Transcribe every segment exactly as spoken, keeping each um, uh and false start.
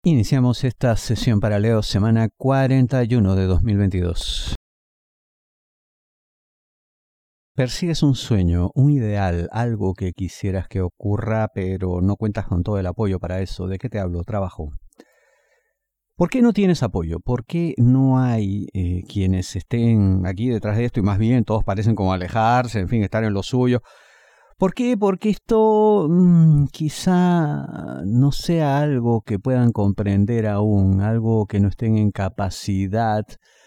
Iniciamos esta sesión para Leo, semana cuarenta y uno de dos mil veintidós. Persigues un sueño, un ideal, algo que quisieras que ocurra, pero no cuentas con todo el apoyo para eso. ¿De qué te hablo? Trabajo. ¿Por qué no tienes apoyo? ¿Por qué no hay eh, quienes estén aquí detrás de esto y más bien todos parecen como alejarse, en fin, estar en lo suyo? ¿Por qué? Porque esto mmm, quizá no sea algo que puedan comprender aún, algo que no estén en capacidad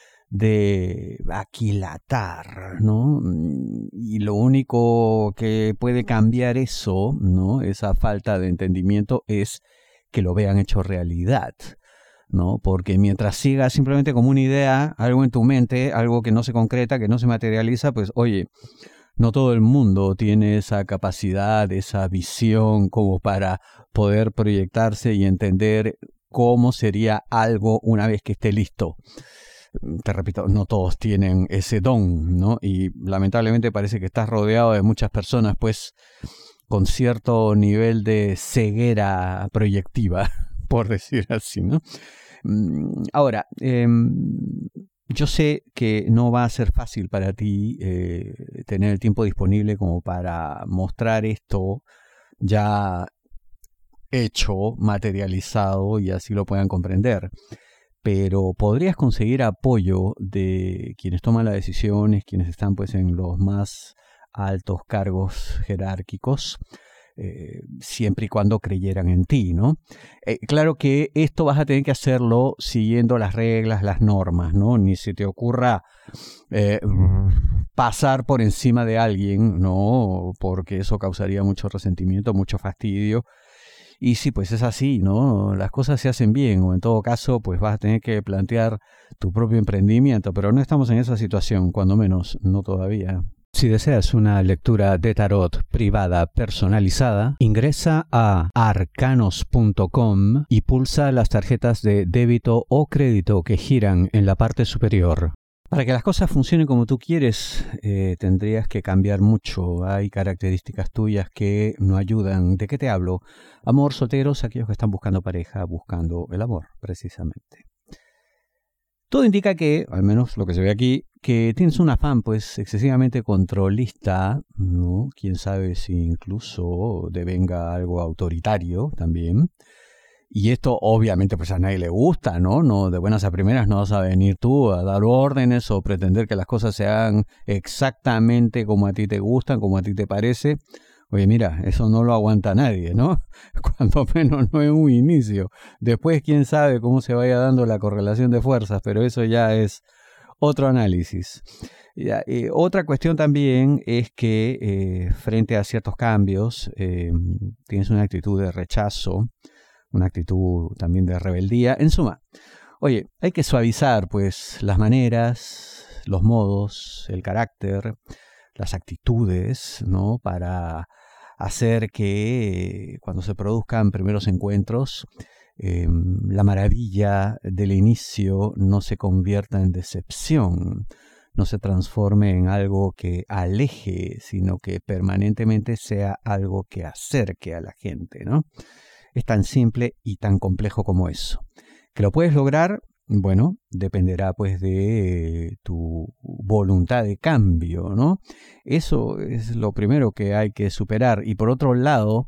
de aquilatar, ¿no? Y lo único que puede cambiar eso, ¿no? Esa falta de entendimiento es que lo vean hecho realidad, ¿no? Porque mientras siga simplemente como una idea, algo en tu mente, algo que no se concreta, que no se materializa, pues oye, no todo el mundo tiene esa capacidad, esa visión como para poder proyectarse y entender cómo sería algo una vez que esté listo. Te repito, no todos tienen ese don, ¿no? Y lamentablemente parece que estás rodeado de muchas personas, pues, con cierto nivel de ceguera proyectiva, por decir así, ¿no? Ahora, eh, yo sé que no va a ser fácil para ti eh, tener el tiempo disponible como para mostrar esto ya hecho, materializado y así lo puedan comprender. Pero podrías conseguir apoyo de quienes toman las decisiones, quienes están pues en los más altos cargos jerárquicos, eh, siempre y cuando creyeran en ti, ¿no? Eh, claro que esto vas a tener que hacerlo siguiendo las reglas, las normas, ¿no? Ni se te ocurra eh, pasar por encima de alguien, ¿no? Porque eso causaría mucho resentimiento, mucho fastidio. Y sí, pues es así, ¿no? Las cosas se hacen bien, o en todo caso, pues vas a tener que plantear tu propio emprendimiento, pero no estamos en esa situación, cuando menos, no todavía. Si deseas una lectura de tarot privada personalizada, ingresa a arcanos punto com y pulsa las tarjetas de débito o crédito que giran en la parte superior. Para que las cosas funcionen como tú quieres, eh, tendrías que cambiar mucho. Hay características tuyas que no ayudan. ¿De qué te hablo? Amor, solteros, aquellos que están buscando pareja, buscando el amor, precisamente. Todo indica que, al menos lo que se ve aquí, que tienes un afán pues excesivamente controlista, ¿no? Quién sabe si incluso devenga algo autoritario también. Y esto obviamente pues a nadie le gusta, ¿no? No, de buenas a primeras no vas a venir tú a dar órdenes o pretender que las cosas se hagan exactamente como a ti te gustan, como a ti te parece. Oye, mira, eso no lo aguanta nadie, ¿no? Cuando menos no en un inicio. Después quién sabe cómo se vaya dando la correlación de fuerzas, pero eso ya es otro análisis. Ya, eh, otra cuestión también es que eh, frente a ciertos cambios eh, tienes una actitud de rechazo, una actitud también de rebeldía. En suma, oye, hay que suavizar pues las maneras, los modos, el carácter, las actitudes, ¿no? Para hacer que cuando se produzcan primeros encuentros, eh, la maravilla del inicio no se convierta en decepción, no se transforme en algo que aleje, sino que permanentemente sea algo que acerque a la gente, ¿no? Es tan simple y tan complejo como eso. ¿Que lo puedes lograr? Bueno, dependerá pues de tu voluntad de cambio, ¿no? Eso es lo primero que hay que superar. Y por otro lado,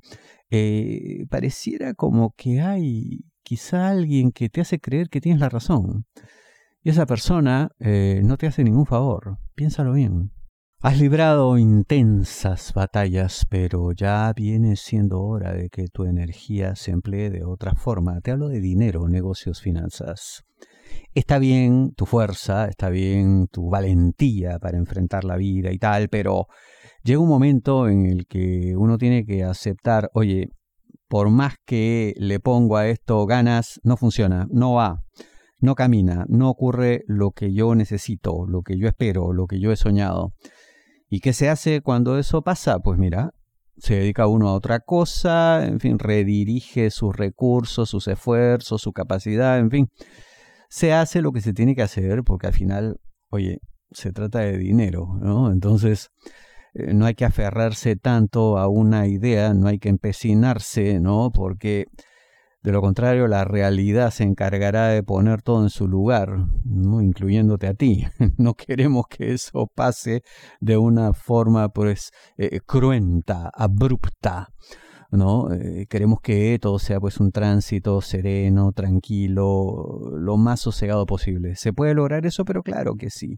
eh, pareciera como que hay quizá alguien que te hace creer que tienes la razón. Y esa persona eh, no te hace ningún favor. Piénsalo bien. Has librado intensas batallas, pero ya viene siendo hora de que tu energía se emplee de otra forma. Te hablo de dinero, negocios, finanzas. Está bien tu fuerza, está bien tu valentía para enfrentar la vida y tal, pero llega un momento en el que uno tiene que aceptar, oye, por más que le pongo a esto ganas, no funciona, no va, no camina, no ocurre lo que yo necesito, lo que yo espero, lo que yo he soñado. ¿Y qué se hace cuando eso pasa? Pues mira, se dedica uno a otra cosa, en fin, redirige sus recursos, sus esfuerzos, su capacidad, en fin. Se hace lo que se tiene que hacer porque al final, oye, se trata de dinero, ¿no? Entonces, eh, no hay que aferrarse tanto a una idea, no hay que empecinarse, ¿no? Porque De lo contrario, la realidad se encargará de poner todo en su lugar, ¿no? Incluyéndote a ti. No queremos que eso pase de una forma pues eh, cruenta, abrupta, ¿no? Eh, queremos que todo sea pues un tránsito sereno, tranquilo, lo más sosegado posible. ¿Se puede lograr eso? Pero claro que sí.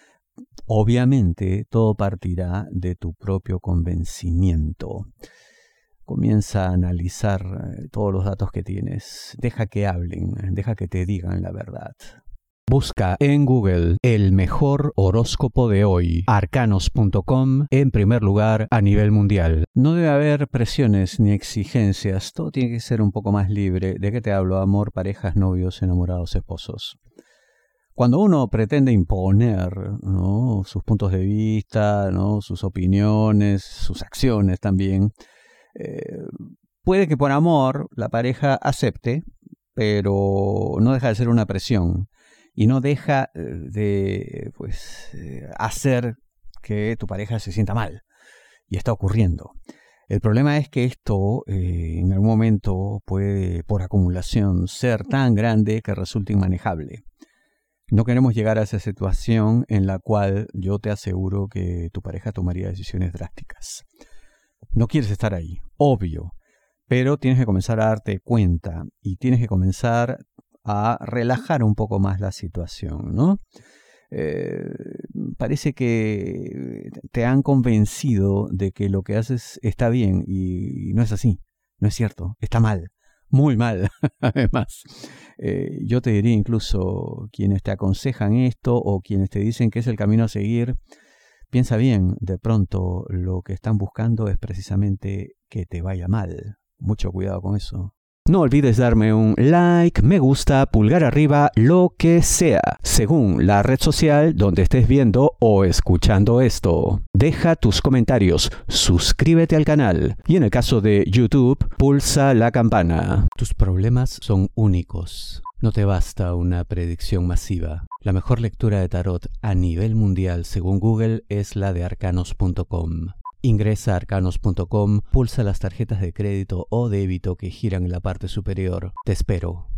Obviamente, todo partirá de tu propio convencimiento. Comienza a analizar todos los datos que tienes. Deja que hablen, deja que te digan la verdad. Busca en Google el mejor horóscopo de hoy, arcanos punto com, en primer lugar a nivel mundial. No debe haber presiones ni exigencias, todo tiene que ser un poco más libre. ¿De qué te hablo? Amor, parejas, novios, enamorados, esposos. Cuando uno pretende imponer, ¿no?, sus puntos de vista, ¿no?, sus opiniones, sus acciones también, eh, puede que por amor la pareja acepte, pero no deja de ser una presión y no deja de pues, eh, hacer que tu pareja se sienta mal. Y está ocurriendo. El problema es que esto eh, en algún momento puede, por acumulación, ser tan grande que resulte inmanejable. No queremos llegar a esa situación en la cual yo te aseguro que tu pareja tomaría decisiones drásticas. No quieres estar ahí, obvio, pero tienes que comenzar a darte cuenta y tienes que comenzar a relajar un poco más la situación, ¿no? Eh, parece que te han convencido de que lo que haces está bien y no es así, no es cierto, está mal. Muy mal, además. Eh, yo te diría incluso quienes te aconsejan esto o quienes te dicen que es el camino a seguir, piensa bien, de pronto lo que están buscando es precisamente que te vaya mal. Mucho cuidado con eso. No olvides darme un like, me gusta, pulgar arriba, lo que sea, según la red social donde estés viendo o escuchando esto. Deja tus comentarios, suscríbete al canal y en el caso de YouTube, pulsa la campana. Tus problemas son únicos. No te basta una predicción masiva. La mejor lectura de tarot a nivel mundial, según Google, es la de arcanos punto com. Ingresa a arcanos punto com, pulsa las tarjetas de crédito o débito que giran en la parte superior. Te espero.